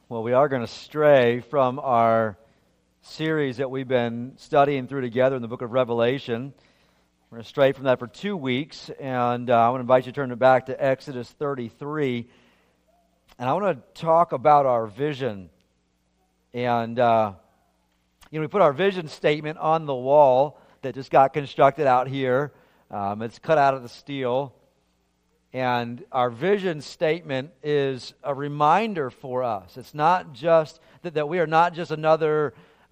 Well, we are going to stray from our series that we've been studying through together in the book of Revelation. We're going to stray from that for 2 weeks, and I want to invite you to turn it back to Exodus 33. And I want to talk about our vision. And, we put our vision statement on the wall that just got constructed out here. It's cut out of the steel. And our vision statement is a reminder for us. It's not just that we are not just another,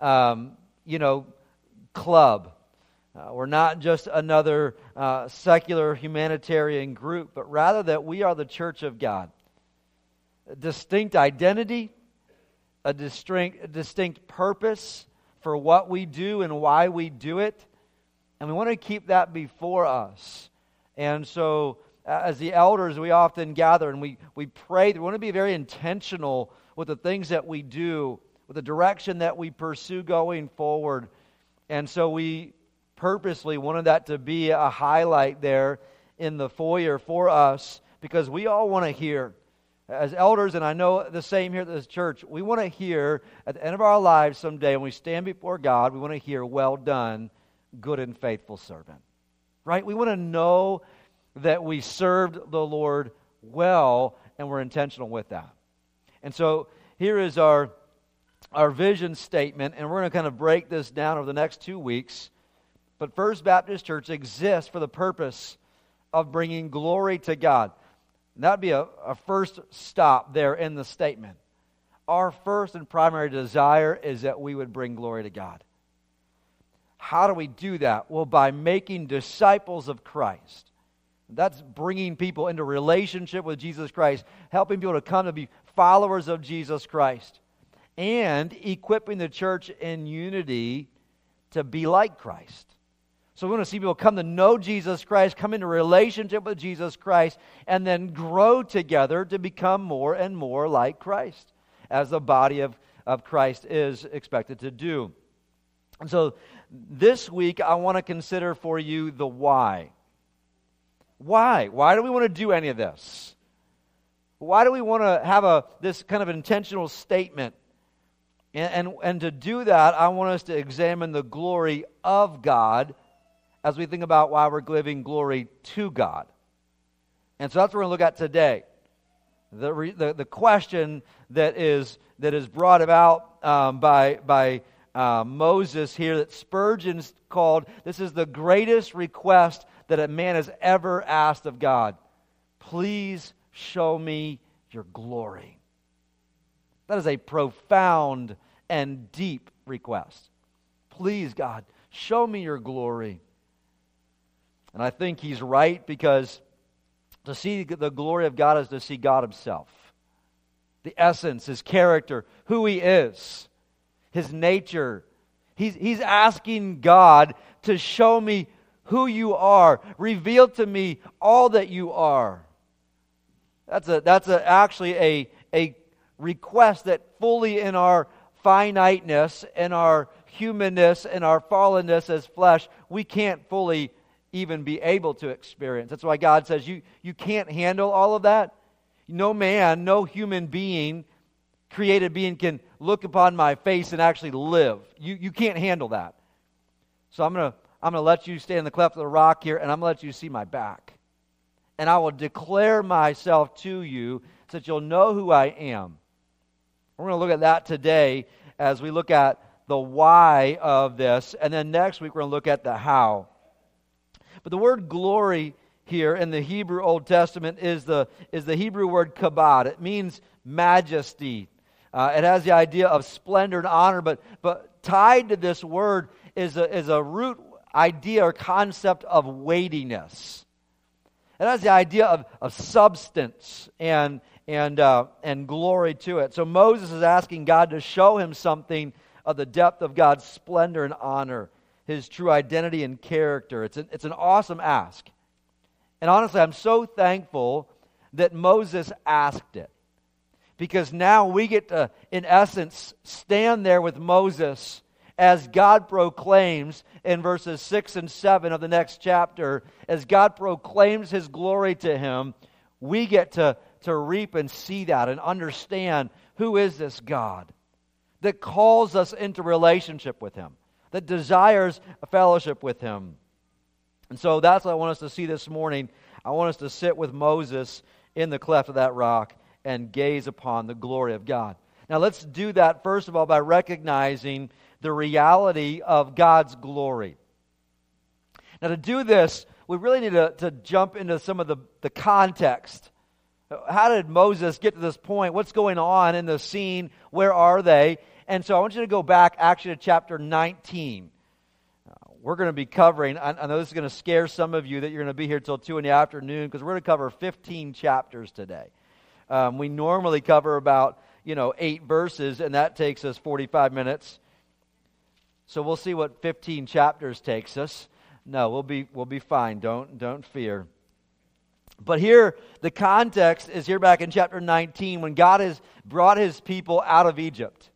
club. We're not just another secular humanitarian group, but rather that we are the church of God. A distinct identity, a distinct purpose for what we do and why we do it. And we want to keep that before us. And so, as the elders, we often gather and we pray. We want to be very intentional with the things that we do, with the direction that we pursue going forward. And so we purposely wanted that to be a highlight there in the foyer for us, because we all want to hear. As elders, and I know the same here at this church, we want to hear at the end of our lives someday when we stand before God, we want to hear, "Well done, good and faithful servant." Right? We want to know that we served the Lord well, and we're intentional with that. And so here is our vision statement, and we're going to kind of break this down over the next 2 weeks. But First Baptist Church exists for the purpose of bringing glory to God. And that would be a first stop there in the statement. Our first and primary desire is that we would bring glory to God. How do we do that? Well, by making disciples of Christ. That's bringing people into relationship with Jesus Christ, helping people to come to be followers of Jesus Christ, and equipping the church in unity to be like Christ. So we want to see people come to know Jesus Christ, come into relationship with Jesus Christ, and then grow together to become more and more like Christ, as the body of Christ is expected to do. And so this week I want to consider for you the why. Why? Why do we want to do any of this? Why do we want to have this kind of intentional statement? And to do that, I want us to examine the glory of God as we think about why we're giving glory to God. And so that's what we're going to look at today. The question that is brought about by Moses here, that Spurgeon's called, this is the greatest request that a man has ever asked of God. Please show me your glory. That is a profound and deep request. Please, God, show me your glory. And I think he's right, because to see the glory of God is to see God himself. The essence, his character, who he is, his nature. He's asking God to show me who you are. Reveal to me all that you are. That's actually a request that fully in our finiteness and our humanness and our fallenness as flesh, we can't fully even be able to experience. That's why God says you can't handle all of that. No man, no human being, created being, can look upon my face and actually live. You can't handle that. So I'm going to let you stay in the cleft of the rock here, and I'm going to let you see my back. And I will declare myself to you so that you'll know who I am. We're going to look at that today as we look at the why of this. And then next week we're going to look at the how. But the word glory here in the Hebrew Old Testament is the Hebrew word kabod. It means majesty. It has the idea of splendor and honor, but tied to this word is a root idea or concept of weightiness. It has the idea of substance and glory to it. So Moses is asking God to show him something of the depth of God's splendor and honor, his true identity and character. It's an awesome ask. And honestly, I'm so thankful that Moses asked it, because now we get to, in essence, stand there with Moses as God proclaims in verses 6 and 7 of the next chapter. As God proclaims his glory to him, we get to to reap and see that and understand who is this God that calls us into relationship with Him, that desires a fellowship with Him. And so that's what I want us to see this morning. I want us to sit with Moses in the cleft of that rock and gaze upon the glory of God. Now let's do that first of all by recognizing the reality of God's glory. Now to do this, we really need to jump into some of the context. How did Moses get to this point? What's going on in the scene? Where are they? And so I want you to go back actually to chapter 19. We're going to be covering, I know this is going to scare some of you that you're going to be here till 2 in the afternoon because we're going to cover 15 chapters today. We normally cover about 8 verses, and that takes us 45 minutes. So we'll see what 15 chapters takes us. No, we'll be fine. Don't fear. But here, the context is here back in chapter 19 when God has brought His people out of Egypt.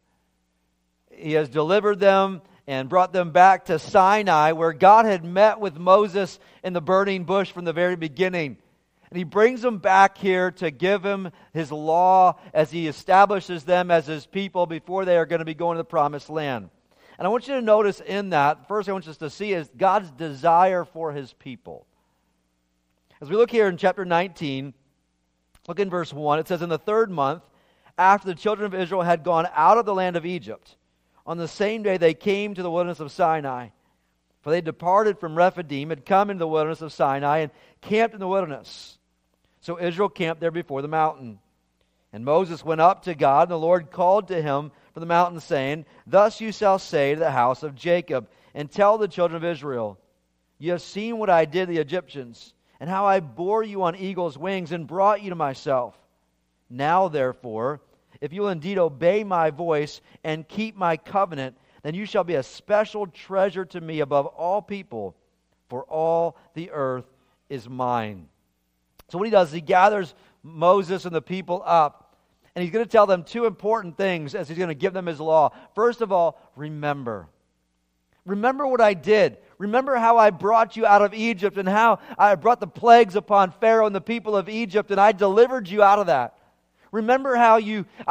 He has delivered them and brought them back to Sinai, where God had met with Moses in the burning bush from the very beginning. And He brings them back here to give him His law as He establishes them as His people before they are going to be going to the promised land. And I want you to notice in that, first I want us to see is God's desire for His people. As we look here in chapter 19, look in verse 1, it says, "In the 3rd month, after the children of Israel had gone out of the land of Egypt, on the same day they came to the wilderness of Sinai. For they departed from Rephidim, had come into the wilderness of Sinai, and camped in the wilderness. So Israel camped there before the mountain. And Moses went up to God, and the Lord called to him from the mountain, saying, Thus you shall say to the house of Jacob, and tell the children of Israel, You have seen what I did to the Egyptians, and how I bore you on eagle's wings, and brought you to myself. Now, therefore, if you will indeed obey my voice and keep my covenant, then you shall be a special treasure to me above all people, for all the earth is mine." So what he does is he gathers Moses and the people up, and he's going to tell them 2 important things as he's going to give them his law. First of all, remember. Remember what I did. Remember how I brought you out of Egypt and how I brought the plagues upon Pharaoh and the people of Egypt, and I delivered you out of that. Remember how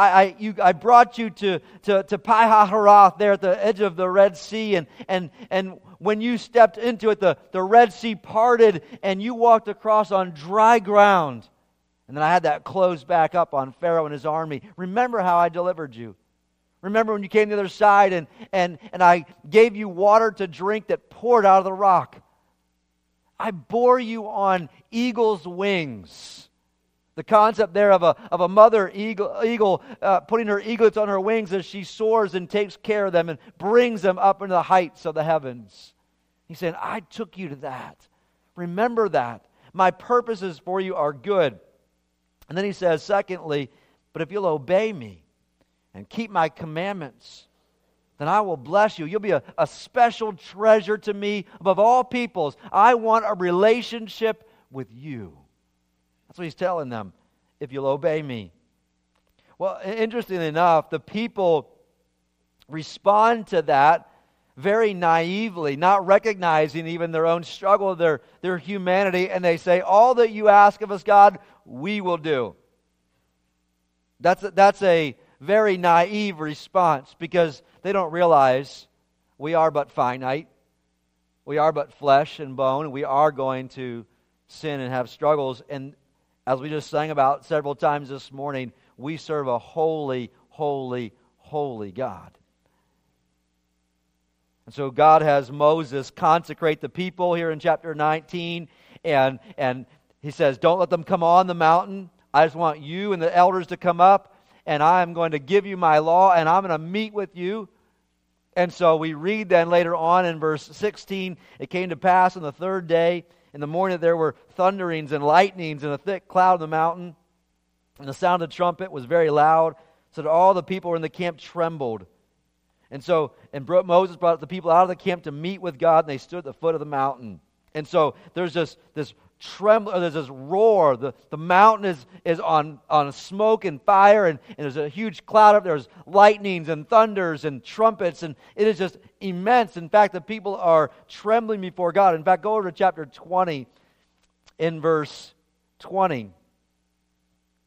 I brought you to Pi-hahiroth there at the edge of the Red Sea, and when you stepped into it, the Red Sea parted, and you walked across on dry ground. And then I had that closed back up on Pharaoh and his army. Remember how I delivered you. Remember when you came to the other side, and I gave you water to drink that poured out of the rock. I bore you on eagle's wings. The concept there of a mother eagle putting her eaglets on her wings as she soars and takes care of them and brings them up into the heights of the heavens. He's saying, I took you to that. Remember that. My purposes for you are good. And then he says, secondly, but if you'll obey me and keep my commandments, then I will bless you. You'll be a special treasure to me above all peoples. I want a relationship with you. That's what he's telling them, if you'll obey me. Well, interestingly enough, the people respond to that very naively, not recognizing even their own struggle, their humanity, and they say, all that you ask of us, God, we will do. That's a very naive response because they don't realize we are but finite. We are but flesh and bone, and we are going to sin and have struggles. And as we just sang about several times this morning, we serve a holy, holy, holy God. And so God has Moses consecrate the people here in chapter 19, and he says, don't let them come on the mountain. I just want you and the elders to come up, and I am going to give you my law, and I'm going to meet with you. And so we read then later on in verse 16, it came to pass on the 3rd day, in the morning that there were thunderings and lightnings and a thick cloud on the mountain, and the sound of the trumpet was very loud, so that all the people in the camp trembled. And Moses brought the people out of the camp to meet with God, and they stood at the foot of the mountain. And so there's this tremble, there's this roar. The mountain is on smoke and fire, and there's a huge cloud up there. There's lightnings and thunders and trumpets, and it is just immense. In fact, the people are trembling before God. In fact, go over to chapter 20 in verse 20.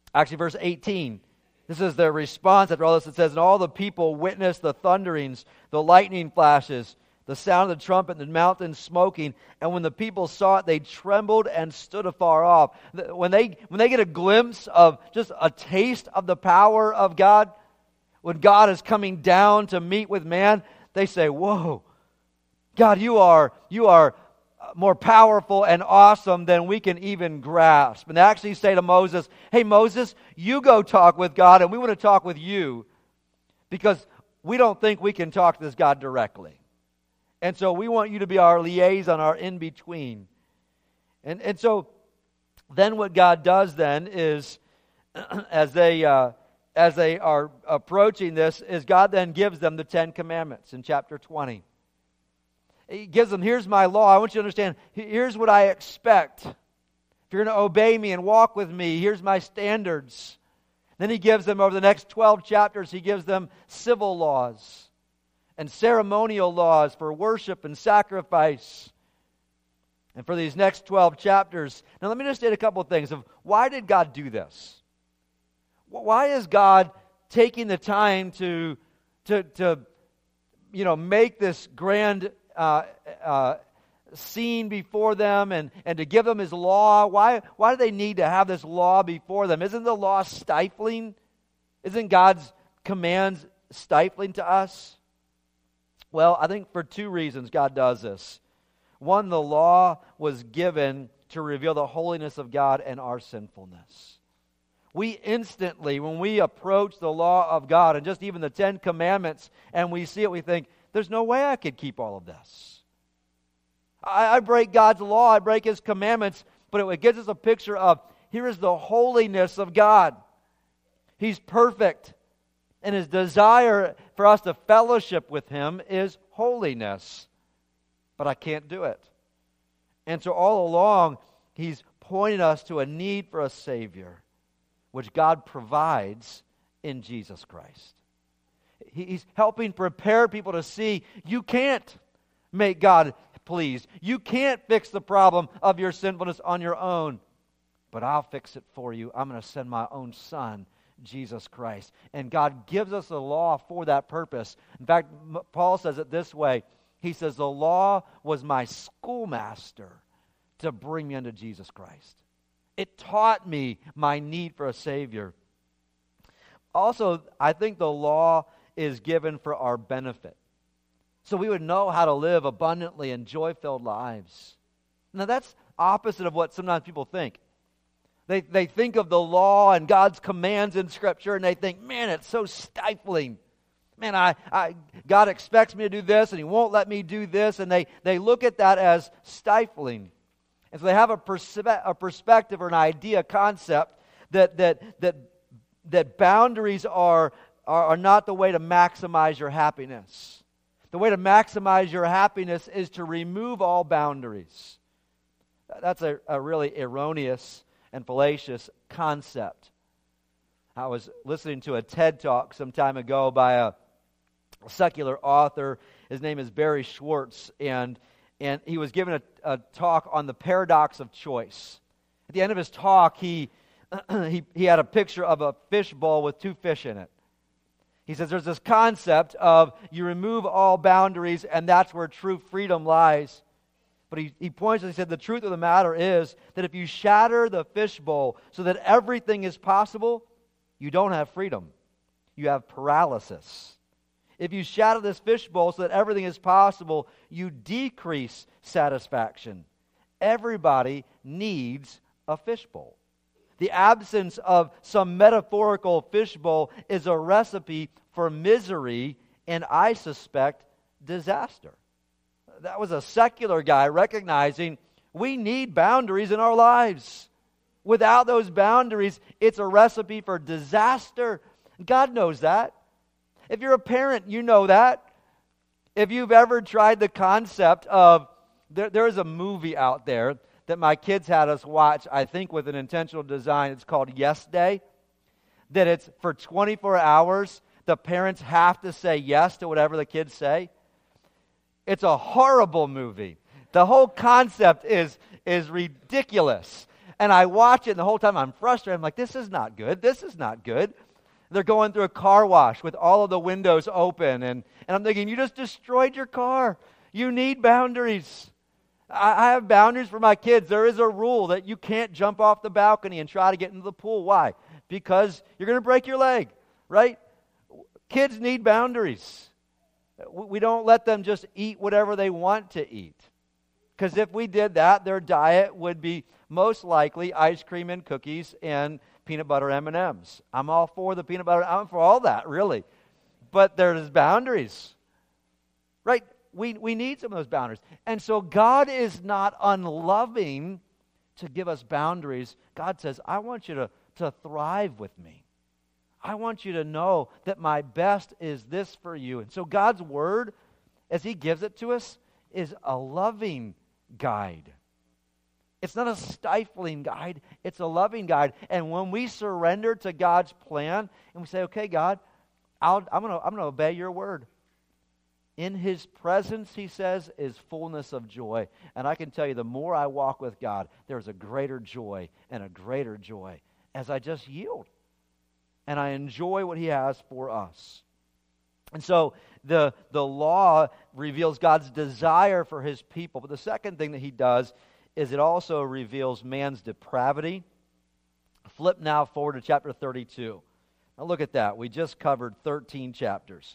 Actually, verse 18. This is their response after all this. It says, and all the people witnessed the thunderings, the lightning flashes, the sound of the trumpet, and the mountain smoking. And when the people saw it, they trembled and stood afar off. When they get a glimpse of just a taste of the power of God, when God is coming down to meet with man, they say, whoa, God, you are more powerful and awesome than we can even grasp. And they actually say to Moses, hey, Moses, you go talk with God, and we want to talk with you because we don't think we can talk to this God directly. And so we want you to be our liaison, our in-between. And so then what God does then is, as they are approaching this, is God then gives them the 10 Commandments in chapter 20. He gives them, here's my law. I want you to understand, here's what I expect. If you're going to obey me and walk with me, here's my standards. Then he gives them, over the next 12 chapters, he gives them civil laws and ceremonial laws for worship and sacrifice. And for these next 12 chapters, now let me just state a couple of things of why did God do this? Why is God taking the time to make this grand scene before them and to give them His law? Why do they need to have this law before them? Isn't the law stifling? Isn't God's commands stifling to us? Well, I think for two reasons God does this. One, the law was given to reveal the holiness of God and our sinfulness. We instantly, when we approach the law of God and just even the 10 Commandments and we see it, we think, there's no way I could keep all of this. I break God's law, I break His commandments, but it gives us a picture of, here is the holiness of God. He's perfect, and His desire for us to fellowship with Him is holiness. But I can't do it. And so all along, He's pointing us to a need for a Savior, which God provides in Jesus Christ. He's helping prepare people to see you can't make God pleased. You can't fix the problem of your sinfulness on your own. But I'll fix it for you. I'm going to send my own Son, Jesus Christ. And God gives us the law for that purpose. In fact, Paul says it this way. He says, the law was my schoolmaster to bring me unto Jesus Christ. It taught me my need for a Savior. Also, I think the law is given for our benefit, so we would know how to live abundantly and joy-filled lives. Now that's opposite of what sometimes people think. They think of the law and God's commands in Scripture and they think, man, it's so stifling. Man, God expects me to do this and He won't let me do this, and they look at that as stifling. And so they have a perspective or an idea, a concept that boundaries are not the way to maximize your happiness. The way to maximize your happiness is to remove all boundaries. That's a really erroneous and fallacious concept. I was listening to a TED Talk some time ago by a secular author. His name is Barry Schwartz, and he was giving a talk on the paradox of choice. At the end of his talk, he had a picture of a fish bowl with two fish in it. He says there's this concept of you remove all boundaries and that's where true freedom lies. But he points and he said the truth of the matter is that if you shatter the fish bowl so that everything is possible, you don't have freedom. You have paralysis. If you shatter this fish bowl so that everything is possible, you decrease satisfaction. Everybody needs a fish bowl. The absence of some metaphorical fishbowl is a recipe for misery and, I suspect, disaster. That was a secular guy recognizing we need boundaries in our lives. Without those boundaries, it's a recipe for disaster. God knows that. If you're a parent, you know that. If you've ever tried the concept of, there is a movie out there that my kids had us watch, I think with an intentional design. It's called Yes Day. That it's for 24 hours, the parents have to say yes to whatever the kids say. It's a horrible movie. The whole concept is ridiculous. And I watch it, and the whole time I'm frustrated. I'm like, this is not good. This is not good. They're going through a car wash with all of the windows open. And I'm thinking, you just destroyed your car. You need boundaries. I have boundaries for my kids. There is a rule that you can't jump off the balcony and try to get into the pool. Why? Because you're going to break your leg, right? Kids need boundaries. We don't let them just eat whatever they want to eat. Because if we did that, their diet would be most likely ice cream and cookies and peanut butter M&Ms. I'm all for the peanut butter. I'm for all that, really. But there's boundaries, right? We need some of those boundaries. And so God is not unloving to give us boundaries. God says, I want you to thrive with me. I want you to know that my best is this for you. And so God's word, as he gives it to us, is a loving guide. It's not a stifling guide. It's a loving guide. And when we surrender to God's plan and we say, okay, God, I'm going to obey your word. In his presence, he says, is fullness of joy. And I can tell you, the more I walk with God, there's a greater joy and a greater joy as I just yield. And I enjoy what he has for us. And so the law reveals God's desire for his people. But the second thing that he does is it also reveals man's depravity. Flip now forward to chapter 32. Now look at that. We just covered 13 chapters.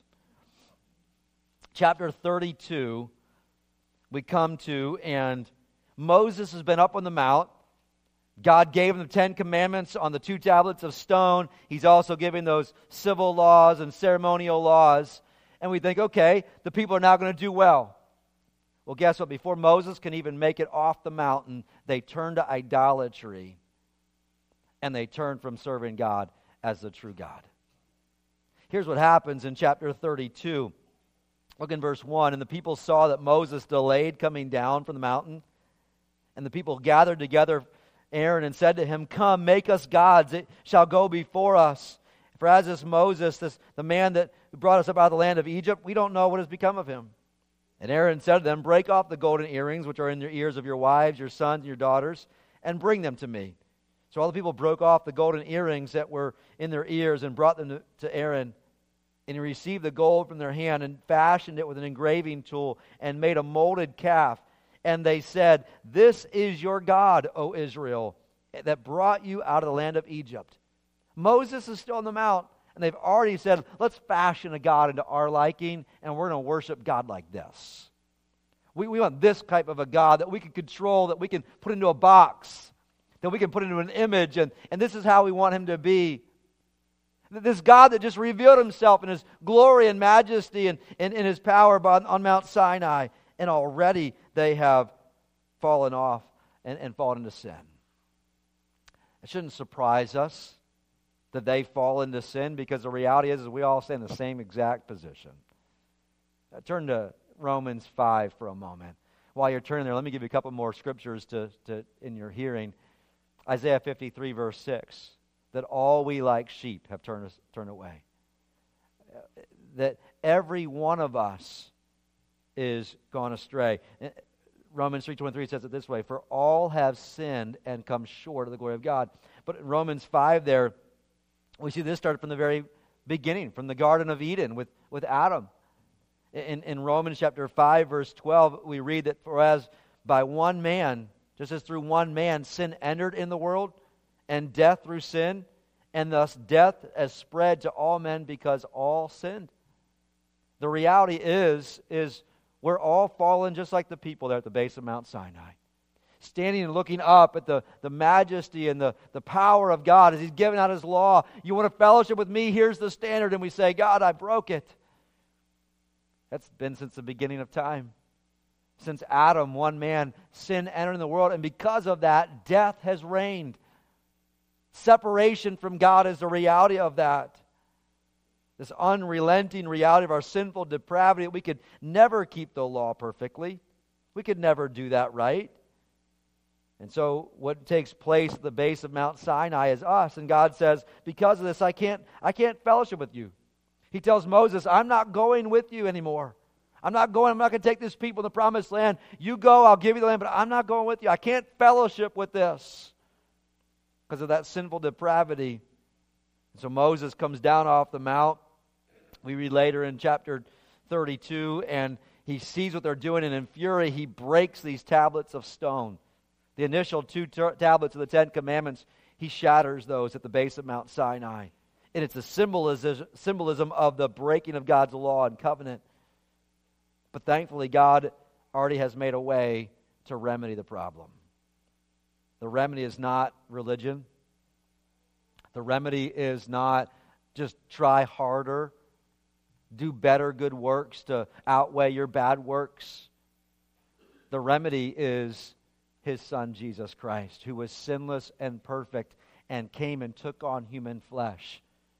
Chapter 32, we come to, and Moses has been up on the mount. God gave him the 10 commandments on the 2 tablets of stone. He's also giving those civil laws and ceremonial laws. And we think, okay, the people are now going to do well. Well, guess what? Before Moses can even make it off the mountain, they turn to idolatry. And they turn from serving God as the true God. Here's what happens in chapter 32. Look in verse 1. And the people saw that Moses delayed coming down from the mountain. And the people gathered together Aaron and said to him, come, make us gods. It shall go before us. For as is Moses, the man that brought us up out of the land of Egypt, we don't know what has become of him. And Aaron said to them, break off the golden earrings which are in your ears of your wives, your sons, and your daughters, and bring them to me. So all the people broke off the golden earrings that were in their ears and brought them to Aaron. And he received the gold from their hand and fashioned it with an engraving tool and made a molded calf. And they said, this is your God, O Israel, that brought you out of the land of Egypt. Moses is still on the mount, and they've already said, let's fashion a God into our liking, and we're going to worship God like this. We want this type of a God that we can control, that we can put into a box, that we can put into an image, and this is how we want him to be. This God that just revealed himself in his glory and majesty and in his power on Mount Sinai. And already they have fallen off and fallen into sin. It shouldn't surprise us that they fall into sin, because the reality is we all stay in the same exact position. Turn to Romans 5 for a moment. While you're turning there, let me give you a couple more scriptures to in your hearing. Isaiah 53 verse 6. That all we like sheep have turned away. That every one of us is gone astray. Romans 3:23 says it this way, for all have sinned and come short of the glory of God. But in Romans 5 there, we see this started from the very beginning, from the Garden of Eden with Adam. In Romans chapter 5 verse 12, we read that for as by one man, just as through one man sin entered in the world, and death through sin, and thus death has spread to all men because all sinned. The reality is we're all fallen just like the people there at the base of Mount Sinai. Standing and looking up at the majesty and the power of God as he's giving out his law. You want to fellowship with me? Here's the standard. And we say, God, I broke it. That's been since the beginning of time. Since Adam, one man, sin entered in the world. And because of that, death has reigned. Separation from God is the reality of that. This unrelenting reality of our sinful depravity. We could never keep the law perfectly. We could never do that right. And so what takes place at the base of Mount Sinai is us. And God says, because of this, I can't fellowship with you. He tells Moses, I'm not going with you anymore. I'm not going to take this people in the promised land. You go, I'll give you the land, but I'm not going with you. I can't fellowship with this. because of that sinful depravity. So Moses comes down off the mount. We read later in chapter 32, and he sees what they're doing, and in fury he breaks these tablets of stone. The initial two tablets of the Ten Commandments, he shatters those at the base of Mount Sinai. And it's a symbolism of the breaking of God's law and covenant. But thankfully, God already has made a way to remedy the problem. The remedy is not religion. The remedy is not just try harder, do better good works to outweigh your bad works. The remedy is His Son, Jesus Christ, who was sinless and perfect and came and took on human flesh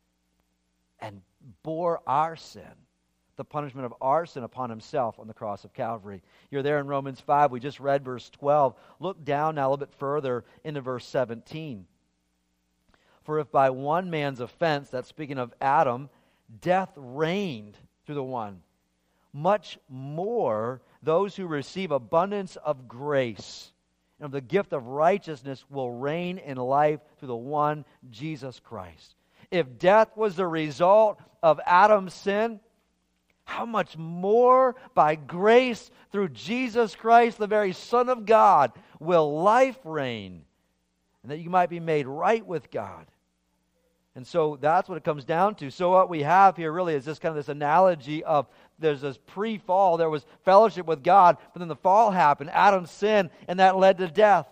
and bore our sin, the punishment of our sin upon Himself on the cross of Calvary. You're there in Romans 5. We just read verse 12. Look down now a little bit further into verse 17. For if by one man's offense, that's speaking of Adam, death reigned through the one, much more those who receive abundance of grace and of the gift of righteousness will reign in life through the one, Jesus Christ. If death was the result of Adam's sin, how much more by grace through Jesus Christ, the very Son of God, will life reign, and that you might be made right with God. And so that's what it comes down to. So what we have here really is this kind of this analogy of there's this pre-fall, there was fellowship with God, but then the fall happened, Adam's sin, and that led to death.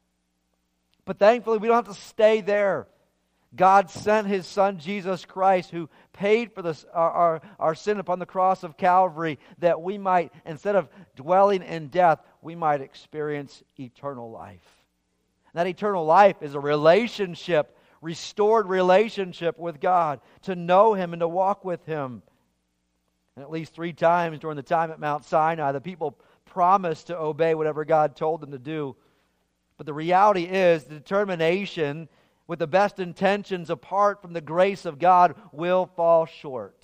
But thankfully, we don't have to stay there. God sent His Son, Jesus Christ, who paid for this, our sin upon the cross of Calvary, that we might, instead of dwelling in death, we might experience eternal life. And that eternal life is a relationship, restored relationship with God, to know Him and to walk with Him. And at least 3 times during the time at Mount Sinai, the people promised to obey whatever God told them to do. But the reality is, the determination with the best intentions apart from the grace of God will fall short.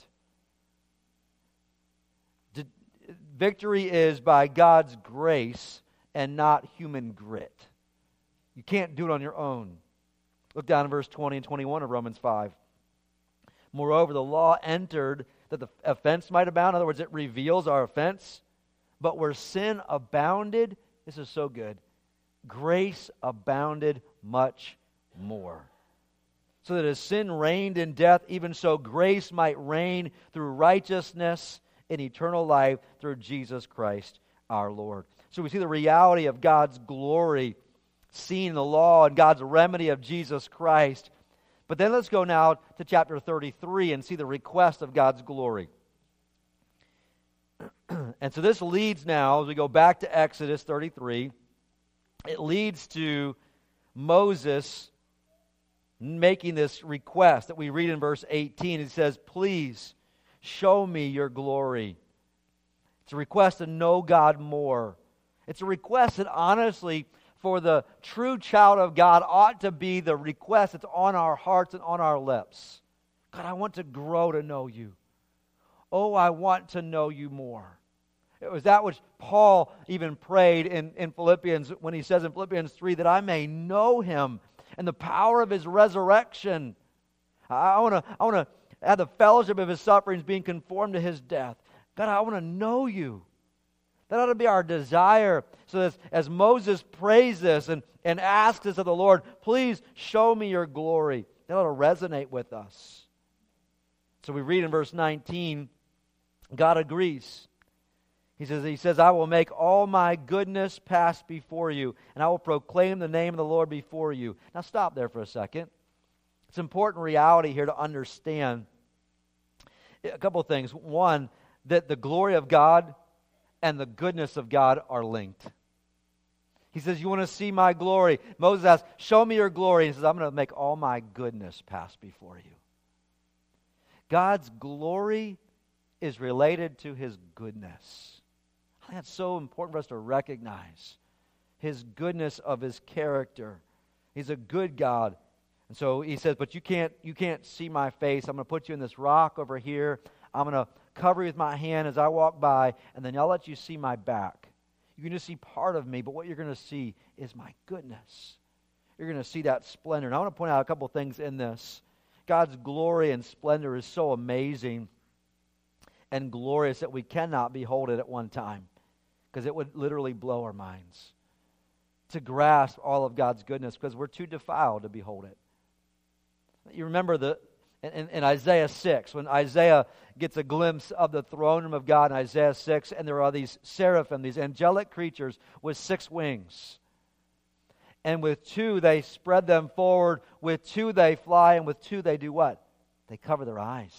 Victory is by God's grace and not human grit. You can't do it on your own. Look down in verse 20 and 21 of Romans 5. Moreover, the law entered that the offense might abound. In other words, it reveals our offense. But where sin abounded, this is so good, grace abounded much more. So that as sin reigned in death, even so grace might reign through righteousness in eternal life through Jesus Christ our Lord. So we see the reality of God's glory seen in the law and God's remedy of Jesus Christ. But then let's go now to chapter 33 and see the request of God's glory. And so this leads now, as we go back to Exodus 33, it leads to Moses making this request that we read in verse 18. It says, please show me your glory. It's a request to know God more. It's a request that honestly, for the true child of God, ought to be the request that's on our hearts and on our lips. God, I want to grow to know you. Oh, I want to know you more. It was that which Paul even prayed in Philippians when he says in Philippians 3 that I may know Him and the power of His resurrection. I want to have the fellowship of His sufferings, being conformed to His death. God, I want to know you. That ought to be our desire. So as Moses prays this and asks this of the Lord, please show me your glory. That ought to resonate with us. So we read in verse 19, God agrees. He says, I will make all my goodness pass before you, and I will proclaim the name of the Lord before you. Now stop there for a second. It's an important reality here to understand a couple of things. One, that the glory of God and the goodness of God are linked. He says, you want to see my glory? Moses asks, show me your glory. He says, I'm going to make all my goodness pass before you. God's glory is related to His goodness. I think that's so important for us to recognize His goodness of His character. He's a good God. And so He says, but you can't see my face. I'm going to put you in this rock over here. I'm going to cover you with my hand as I walk by, and then I'll let you see my back. You can just see part of me, but what you're going to see is my goodness. you're going to see that splendor. And I want to point out a couple things in this. God's glory and splendor is so amazing and glorious that we cannot behold it at one time, because it would literally blow our minds to grasp all of God's goodness, because we're too defiled to behold it. You remember in Isaiah 6, when Isaiah gets a glimpse of the throne room of God in Isaiah 6, and there are these seraphim, these angelic creatures with 6 wings. And with 2 they spread them forward, with 2 they fly, and with 2 they do what? They cover their eyes,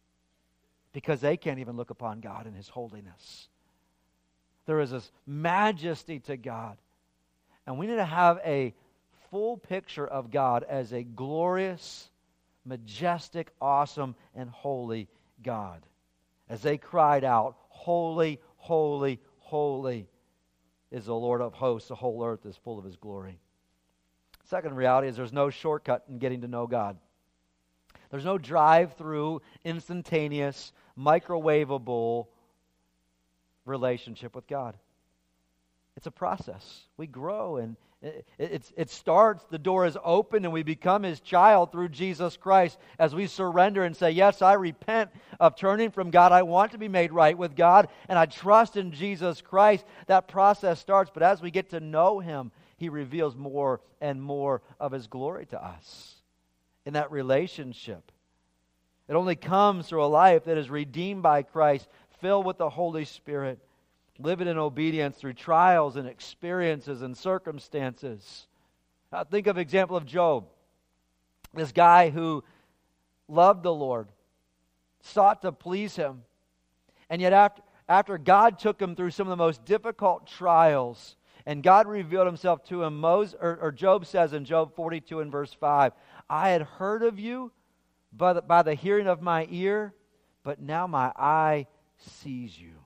because they can't even look upon God in His holiness. There is this majesty to God. And we need to have a full picture of God as a glorious, majestic, awesome, and holy God. As they cried out, "Holy, holy, holy is the Lord of hosts. The whole earth is full of His glory." Second reality is there's no shortcut in getting to know God. There's no drive-through, instantaneous, microwavable relationship with God. It's a process. We grow, and it starts, the door is open, and we become His child through Jesus Christ as we surrender and say, yes, I repent of turning from God. I want to be made right with God, and I trust in Jesus Christ. That process starts, but as we get to know Him, He reveals more and more of His glory to us in that relationship. It only comes through a life that is redeemed by Christ, filled with the Holy Spirit, living in obedience through trials and experiences and circumstances. Think of the example of Job. This guy who loved the Lord, sought to please Him, and yet after God took him through some of the most difficult trials, and God revealed Himself to him, Job says in Job 42 and verse 5, "I had heard of you by the hearing of my ear, but now my eye sees you.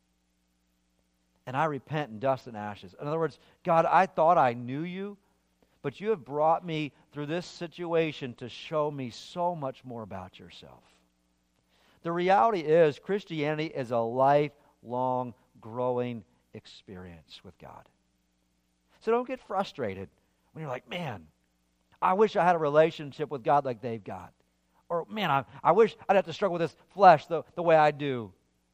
And I repent in dust and ashes." In other words, God, I thought I knew You, but You have brought me through this situation to show me so much more about Yourself. The reality is, Christianity is a lifelong growing experience with God. So don't get frustrated when you're like, man, I wish I had a relationship with God like they've got. Or, man, I wish I'd have to struggle with this flesh the way I do.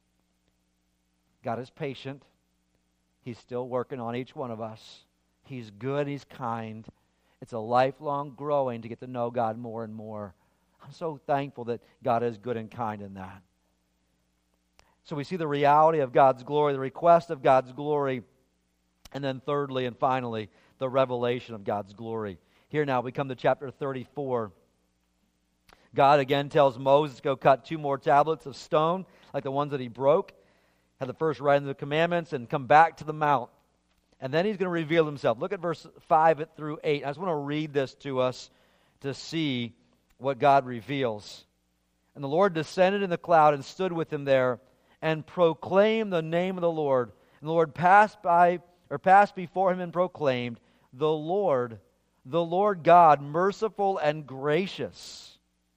God is patient. He's still working on each one of us. He's good. He's kind. It's a lifelong growing to get to know God more and more. I'm so thankful that God is good and kind in that. So we see the reality of God's glory, the request of God's glory, and then thirdly and finally, the revelation of God's glory. Here now we come to chapter 34. God again tells Moses to go cut 2 more tablets of stone, like the ones that he broke, have the first writing of the commandments, and come back to the mount. And then He's going to reveal Himself. Look at verse 5 through 8. I just want to read this to us to see what God reveals. "And the Lord descended in the cloud and stood with him there, and proclaimed the name of the Lord. And the Lord passed before him and proclaimed, the Lord God, merciful and gracious."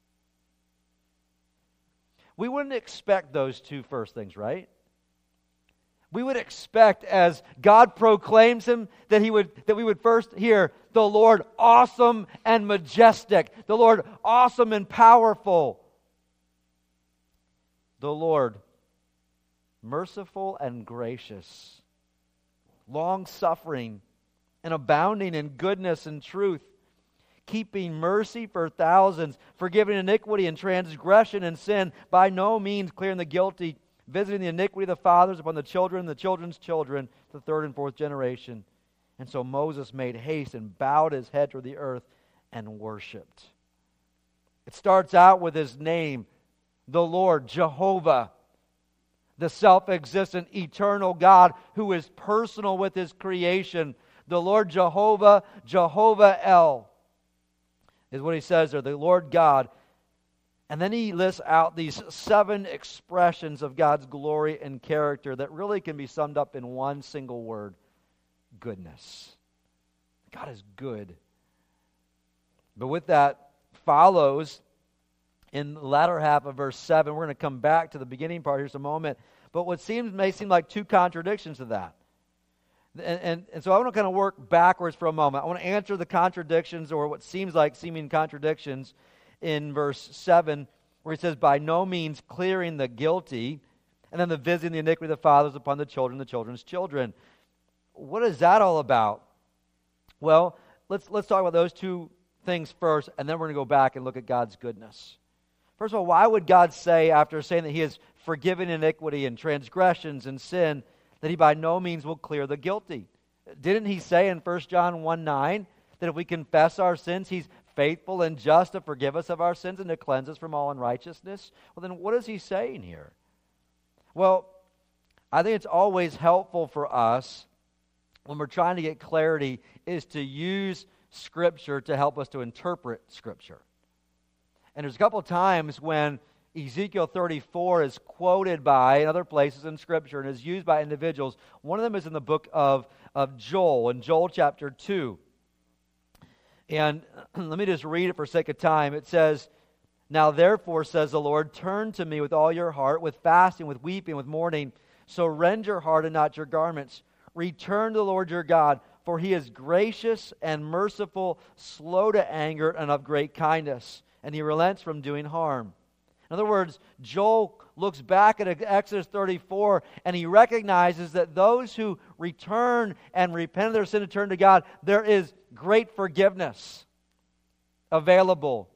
We wouldn't expect those 2 first things, right? We would expect, as God proclaims Him, that we would first hear the Lord awesome and majestic, the Lord awesome and powerful, the Lord merciful and gracious, long-suffering and abounding in goodness and truth, keeping mercy for thousands, forgiving iniquity and transgression and sin, by no means clearing the guilty, visiting the iniquity of the fathers upon the children and the children's children, the 3rd and 4th generation. And so Moses made haste and bowed his head toward the earth and worshipped. It starts out with His name, the Lord, Jehovah, the self-existent, eternal God who is personal with His creation. The Lord Jehovah, Jehovah El, is what He says there, the Lord God. And then He lists out these 7 expressions of God's glory and character that really can be summed up in one single word: goodness. God is good. But with that follows, in the latter half of verse 7, we're going to come back to the beginning part here in a moment, but what may seem like 2 contradictions to that. And so I want to kind of work backwards for a moment. I want to answer the contradictions, or what seems like seeming contradictions, in verse 7, where he says, by no means clearing the guilty, and then the visiting the iniquity of the fathers upon the children's children. What is that all about? Well, let's talk about those two things first, and then we're going to go back and look at God's goodness. First of all, why would God say, after saying that he has forgiven iniquity and transgressions and sin, that he by no means will clear the guilty? Didn't he say in 1 John 1:9 that if we confess our sins, he's faithful and just to forgive us of our sins and to cleanse us from all unrighteousness? Well, then what is he saying here? Well, I think it's always helpful for us when we're trying to get clarity is to use Scripture to help us to interpret Scripture. And there's a couple of times when Ezekiel 34 is quoted by in other places in Scripture and is used by individuals. One of them is in the book of Joel, in Joel chapter 2. And let me just read it for sake of time. It says, now therefore, says the Lord, turn to me with all your heart, with fasting, with weeping, with mourning. So rend your heart and not your garments. Return to the Lord your God, for he is gracious and merciful, slow to anger, and of great kindness. And he relents from doing harm. In other words, Joel looks back at Exodus 34 and he recognizes that those who return and repent of their sin and turn to God, there is great forgiveness available.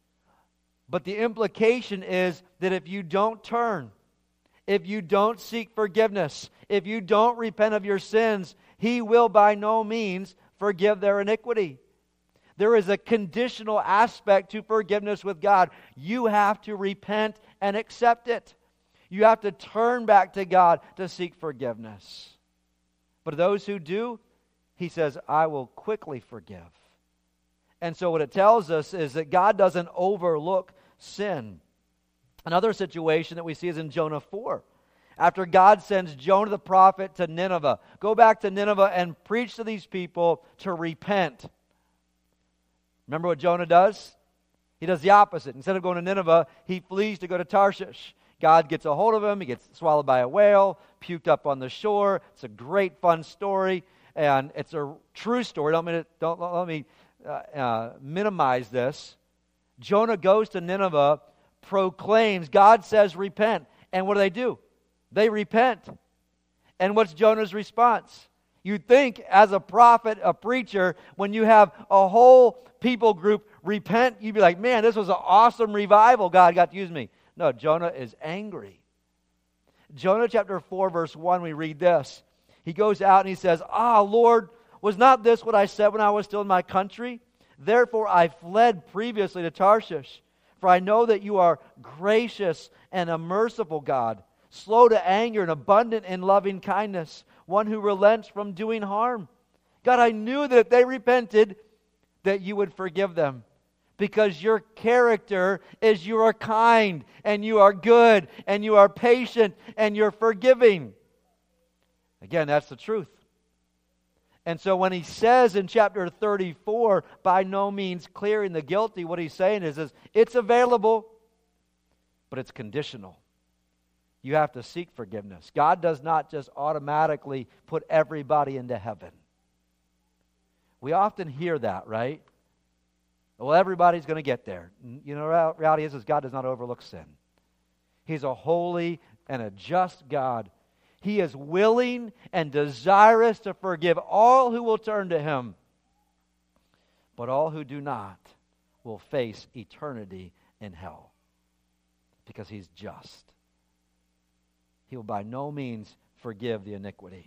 But the implication is that if you don't turn, if you don't seek forgiveness, if you don't repent of your sins, he will by no means forgive their iniquity. There is a conditional aspect to forgiveness with God. You have to repent and accept it. You have to turn back to God to seek forgiveness. But those who do, he says, I will quickly forgive. And so what it tells us is that God doesn't overlook sin. Another situation that we see is in Jonah 4. After God sends Jonah the prophet to Nineveh, go back to Nineveh and preach to these people to repent. Remember what Jonah does? He does the opposite. Instead of going to Nineveh, he flees to go to Tarshish. God gets a hold of him. He gets swallowed by a whale, puked up on the shore. It's a great, fun story, and it's a true story. Don't let me minimize this. Jonah goes to Nineveh, proclaims, God says repent. And what do? They repent. And what's Jonah's response? You'd think as a prophet, a preacher, when you have a whole people group repent, you'd be like, man, this was an awesome revival. God got to use me. No, Jonah is angry. Jonah chapter 4, verse 1, we read this. He goes out and he says, Lord, was not this what I said when I was still in my country? Therefore I fled previously to Tarshish. For I know that you are gracious and a merciful God, slow to anger and abundant in loving kindness, one who relents from doing harm. God, I knew that if they repented, that you would forgive them. Because your character is you are kind, and you are good, and you are patient, and you're forgiving. Again, that's the truth. And so when he says in chapter 34, by no means clearing the guilty, what he's saying is it's available, but it's conditional. You have to seek forgiveness. God does not just automatically put everybody into heaven. We often hear that, right? Well, everybody's going to get there. You know, reality is God does not overlook sin. He's a holy and a just God. He is willing and desirous to forgive all who will turn to Him. But all who do not will face eternity in hell. Because He's just. He will by no means forgive the iniquity.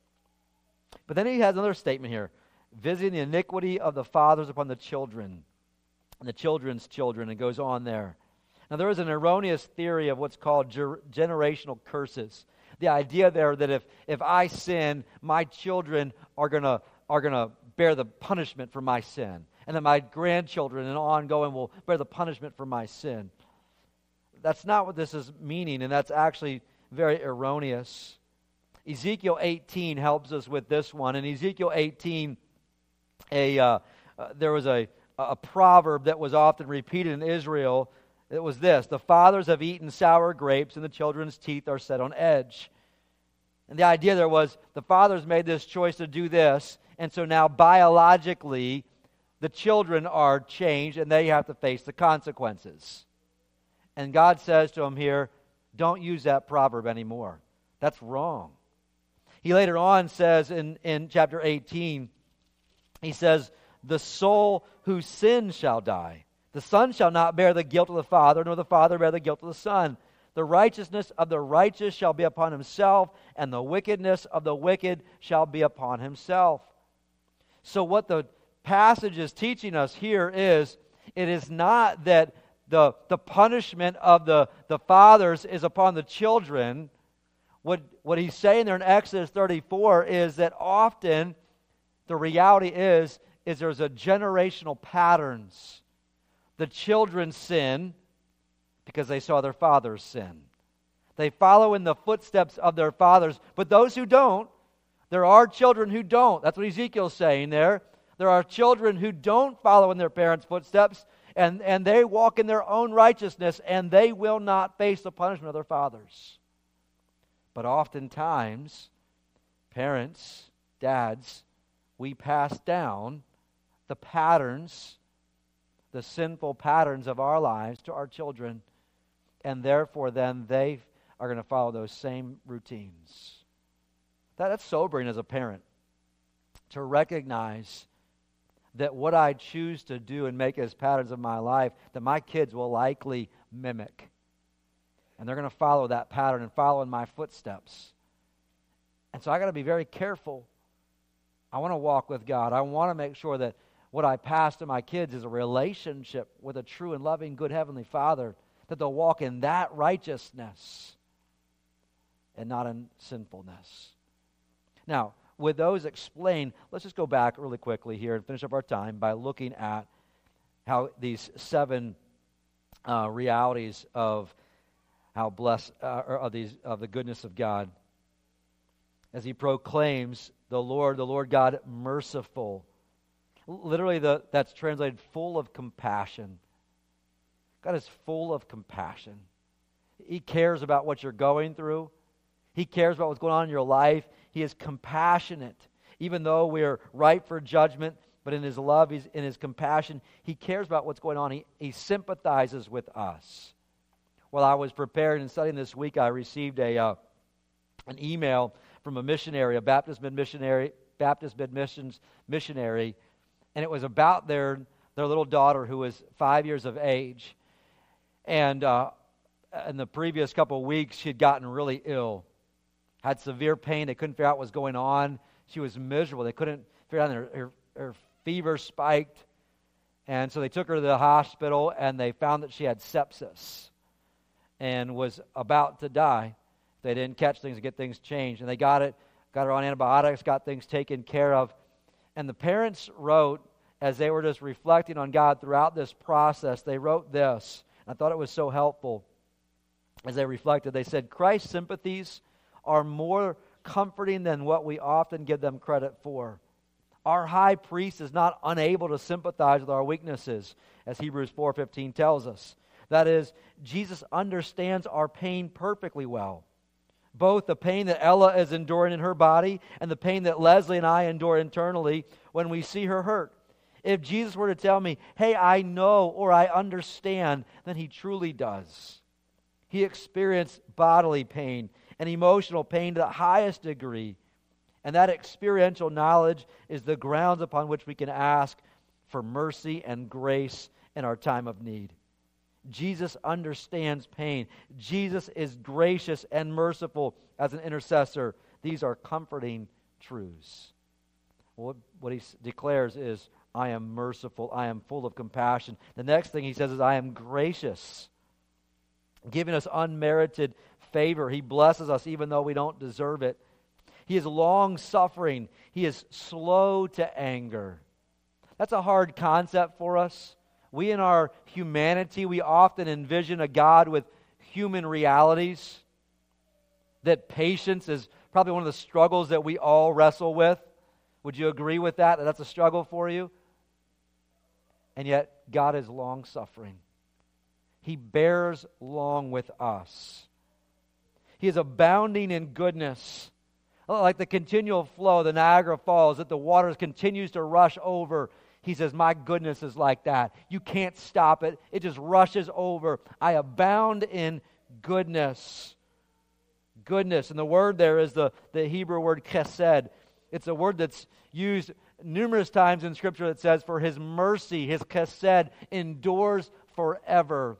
But then he has another statement here. Visiting the iniquity of the fathers upon the children. And the children's children. And goes on there. Now there is an erroneous theory of what's called generational curses. The idea there that if I sin, my children are gonna bear the punishment for my sin. And then my grandchildren and ongoing will bear the punishment for my sin. That's not what this is meaning, and that's actually very erroneous. Ezekiel 18 helps us with this one. In Ezekiel 18, there was a proverb that was often repeated in Israel. It was this: the fathers have eaten sour grapes, and the children's teeth are set on edge. And the idea there was the fathers made this choice to do this, and so now biologically the children are changed and they have to face the consequences. And God says to them here, don't use that proverb anymore. That's wrong. He later on says in chapter 18, he says, the soul who sins shall die. The son shall not bear the guilt of the father, nor the father bear the guilt of the son. The righteousness of the righteous shall be upon himself, and the wickedness of the wicked shall be upon himself. So what the passage is teaching us here is, it is not that the punishment of the fathers is upon the children. What he's saying there in Exodus 34 is that often the reality is there's a generational patterns. The children sin because they saw their fathers sin. They follow in the footsteps of their fathers. But those who don't, there are children who don't. That's what Ezekiel's saying there. There are children who don't follow in their parents' footsteps, and they walk in their own righteousness, and they will not face the punishment of their fathers. But oftentimes, parents, dads, we pass down the patterns, the sinful patterns of our lives to our children, and therefore then they are going to follow those same routines. That's sobering as a parent, to recognize that what I choose to do and make as patterns of my life, that my kids will likely mimic. And they're going to follow that pattern and follow in my footsteps. And so I got to be very careful. I want to walk with God. I want to make sure that what I pass to my kids is a relationship with a true and loving, good Heavenly Father, that they'll walk in that righteousness and not in sinfulness. Now, with those explained, let's just go back really quickly here and finish up our time by looking at how these 7 realities of how blessed of the goodness of God, as He proclaims the Lord God merciful. Literally, that's translated full of compassion. God is full of compassion. He cares about what you're going through. He cares about what's going on in your life. He is compassionate. Even though we're ripe for judgment, but in His love, in His compassion, He cares about what's going on. He sympathizes with us. While I was preparing and studying this week, I received an email from a missionary, a Baptist Mid-Missions missionary, and it was about their little daughter who was 5 years of age. And in the previous couple of weeks, she had gotten really ill, had severe pain. They couldn't figure out what was going on. She was miserable. They couldn't figure out, her fever spiked. And so they took her to the hospital, and they found that she had sepsis and was about to die. They didn't catch things and get things changed. And they got her on antibiotics, got things taken care of. And the parents wrote, as they were just reflecting on God throughout this process, they wrote this. I thought it was so helpful. As they reflected, they said, Christ's sympathies are more comforting than what we often give them credit for. Our high priest is not unable to sympathize with our weaknesses, as Hebrews 4:15 tells us. That is, Jesus understands our pain perfectly well. Both the pain that Ella is enduring in her body and the pain that Leslie and I endure internally when we see her hurt. If Jesus were to tell me, hey, I know or I understand, then He truly does. He experienced bodily pain and emotional pain to the highest degree. And that experiential knowledge is the grounds upon which we can ask for mercy and grace in our time of need. Jesus understands pain. Jesus is gracious and merciful as an intercessor. These are comforting truths. What He declares is, I am merciful. I am full of compassion. The next thing He says is, I am gracious, giving us unmerited favor. He blesses us even though we don't deserve it. He is long-suffering. He is slow to anger. That's a hard concept for us. We in our humanity, we often envision a God with human realities. That patience is probably one of the struggles that we all wrestle with. Would you agree with that? That that's a struggle for you? And yet, God is long-suffering. He bears long with us. He is abounding in goodness. like the continual flow of the Niagara Falls, that the water continues to rush over. He says, my goodness is like that. You can't stop it. It just rushes over. I abound in goodness. Goodness. And the word there is the Hebrew word chesed. It's a word that's used numerous times in Scripture that says, for His mercy, His chesed, endures forever.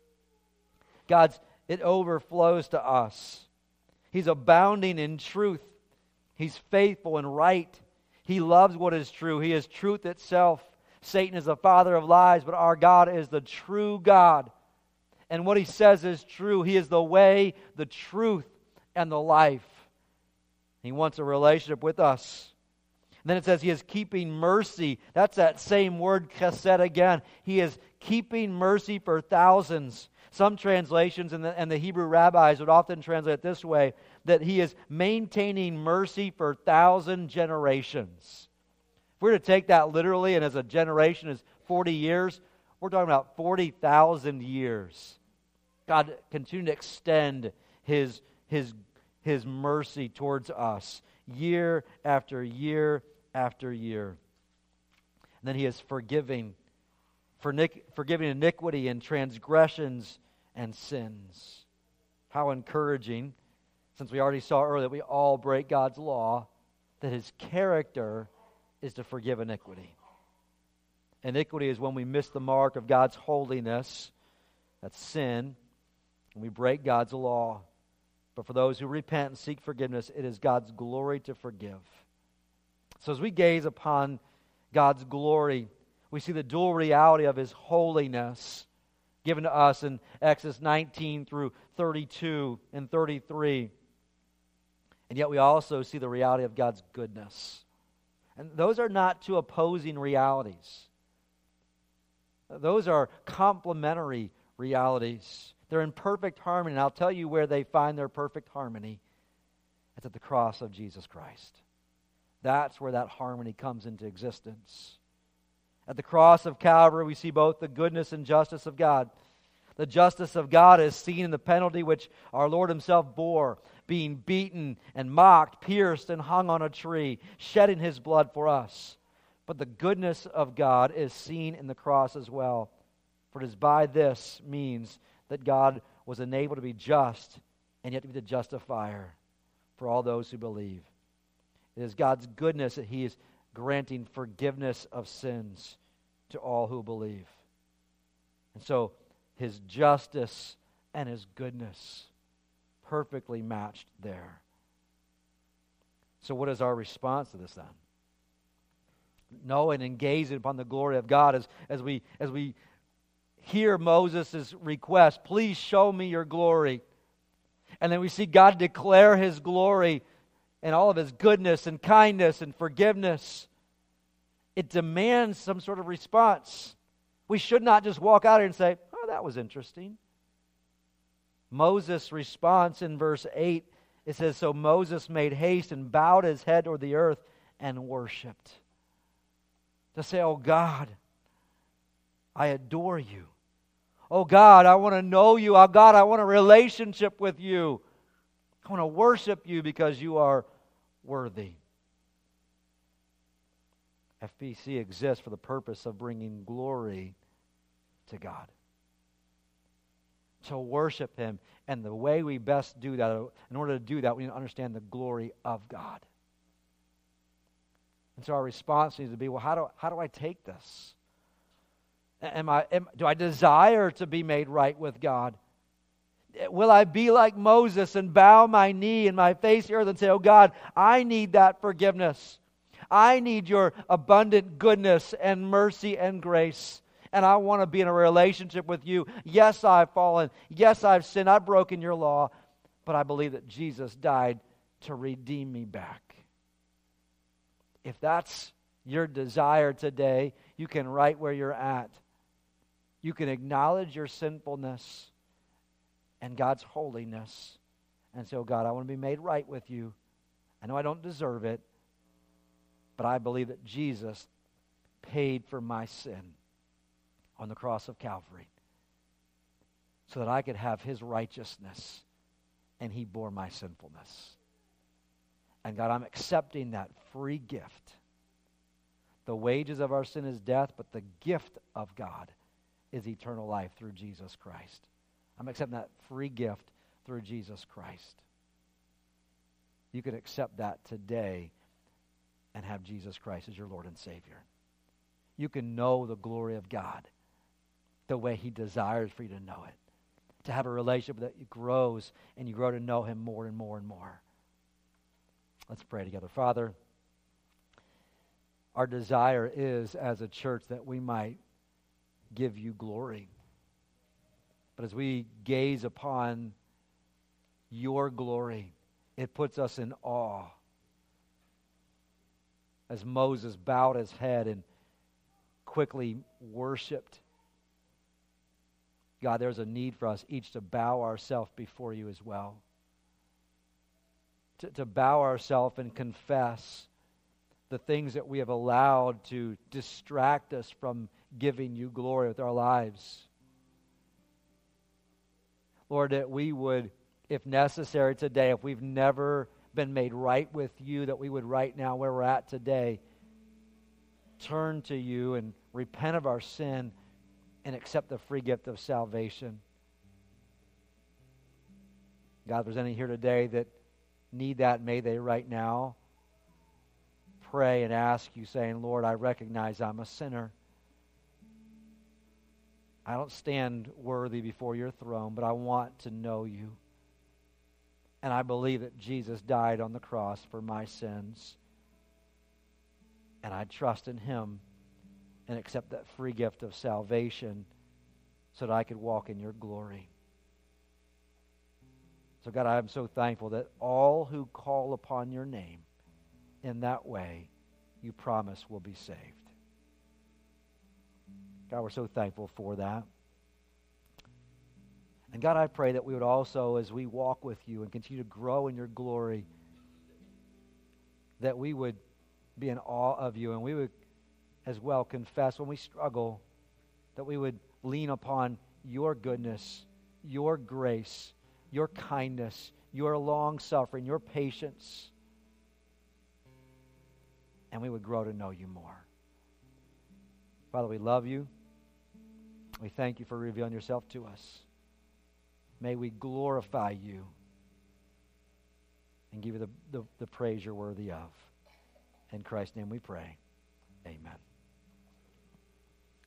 It overflows to us. He's abounding in truth. He's faithful and right. He loves what is true. He is truth itself. Satan is the father of lies, but our God is the true God. And what He says is true. He is the way, the truth, and the life. He wants a relationship with us. And then it says He is keeping mercy. That's that same word, chesed, again. He is keeping mercy for thousands. Some translations and the Hebrew rabbis would often translate it this way, that He is maintaining mercy for 1,000 generations. If we were to take that literally, and as a generation is 40 years, we're talking about 40,000 years. God continued to extend His mercy towards us year after year after year. And then He is forgiving iniquity and transgressions and sins. How encouraging, since we already saw earlier that we all break God's law, that His character is to forgive iniquity. Iniquity is when we miss the mark of God's holiness. That's sin. And we break God's law. But for those who repent and seek forgiveness, it is God's glory to forgive. So as we gaze upon God's glory, we see the dual reality of His holiness given to us in Exodus 19 through 32 and 33. And yet we also see the reality of God's goodness. And those are not two opposing realities. Those are complementary realities. They're in perfect harmony. And I'll tell you where they find their perfect harmony. It's at the cross of Jesus Christ. That's where that harmony comes into existence. At the cross of Calvary, we see both the goodness and justice of God. The justice of God is seen in the penalty which our Lord Himself bore, being beaten and mocked, pierced and hung on a tree, shedding His blood for us. But the goodness of God is seen in the cross as well. For it is by this means that God was enabled to be just and yet to be the justifier for all those who believe. It is God's goodness that He is granting forgiveness of sins to all who believe. And so His justice and His goodness perfectly matched there. So what is our response to this then? Knowing and gazing upon the glory of God as we hear Moses' request, please show me your glory. And then we see God declare His glory and all of His goodness and kindness and forgiveness. It demands some sort of response. We should not just walk out here and say, oh, that was interesting. Moses' response in verse 8, it says, so Moses made haste and bowed his head toward the earth and worshipped. To say, oh God, I adore you. Oh God, I want to know you. Oh God, I want a relationship with you. I want to worship you because you are worthy. FBC exists for the purpose of bringing glory to God. To worship Him. And the way we best do that, in order to do that, we need to understand the glory of God. And so our response needs to be, well, how do I take this? Do I desire to be made right with God? Will I be like Moses and bow my knee and my face to earth and say, oh God, I need that forgiveness. I need your abundant goodness and mercy and grace. And I want to be in a relationship with you. Yes, I've fallen. Yes, I've sinned. I've broken your law. But I believe that Jesus died to redeem me back. If that's your desire today, you can right where you're at. You can acknowledge your sinfulness and God's holiness and say, oh God, I want to be made right with you. I know I don't deserve it, but I believe that Jesus paid for my sin on the cross of Calvary so that I could have His righteousness, and He bore my sinfulness. And God, I'm accepting that free gift. The wages of our sin is death, but the gift of God is eternal life through Jesus Christ. I'm accepting that free gift through Jesus Christ. You can accept that today and have Jesus Christ as your Lord and Savior. You can know the glory of God the way He desires for you to know it. To have a relationship that grows and you grow to know Him more and more and more. Let's pray together. Father, our desire is as a church that we might give You glory. But as we gaze upon Your glory, it puts us in awe. As Moses bowed his head and quickly worshiped, God, there's a need for us each to bow ourselves before You as well. To bow ourselves and confess the things that we have allowed to distract us from giving You glory with our lives. Lord, that we would, if necessary today, if we've never been made right with You, that we would right now where we're at today turn to You and repent of our sin and accept the free gift of salvation. God, if there's any here today that need that, may they right now pray and ask You, saying, Lord, I recognize I'm a sinner. I don't stand worthy before Your throne, but I want to know You. And I believe that Jesus died on the cross for my sins. And I trust in Him and accept that free gift of salvation so that I could walk in Your glory. So God, I am so thankful that all who call upon Your name in that way, You promise will be saved. God, we're so thankful for that. And God, I pray that we would also, as we walk with You and continue to grow in Your glory, that we would be in awe of You, and we would as well confess when we struggle, that we would lean upon Your goodness, Your grace, Your kindness, Your long-suffering, Your patience, and we would grow to know You more. Father, we love You. We thank You for revealing Yourself to us. May we glorify You and give You the praise You're worthy of. In Christ's name we pray. Amen.